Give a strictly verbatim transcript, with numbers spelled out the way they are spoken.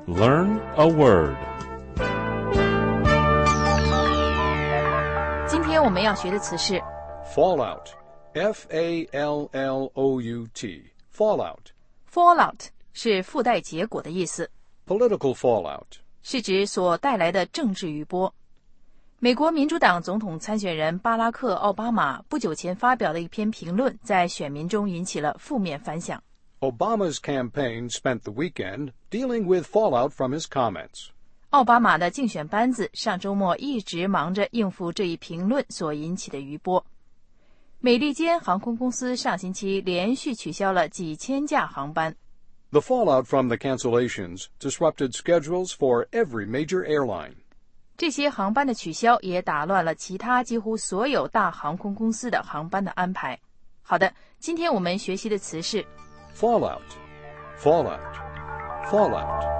Learn a word. 今天我们要学的词是 Fallout. F A L L O U T. Fallout. fallout 是附带结果的意思， Political fallout. 是指所带来的政治余波。美国民主党总统参选人巴拉克·奥巴马不久前发表的一篇评论，在选民中引起了负面反响。 Obama's campaign spent the weekend dealing with fallout from his comments. 奥巴马的竞选班子上周末一直忙着应付这一评论所引起的余波。美利坚航空公司上星期连续取消了几千架航班。 The fallout from the cancellations disrupted schedules for every major airline. 这些航班的取消也打乱了其他几乎所有大航空公司的航班的安排。好的，今天我们学习的词是 Fallout. Fallout. Fallout.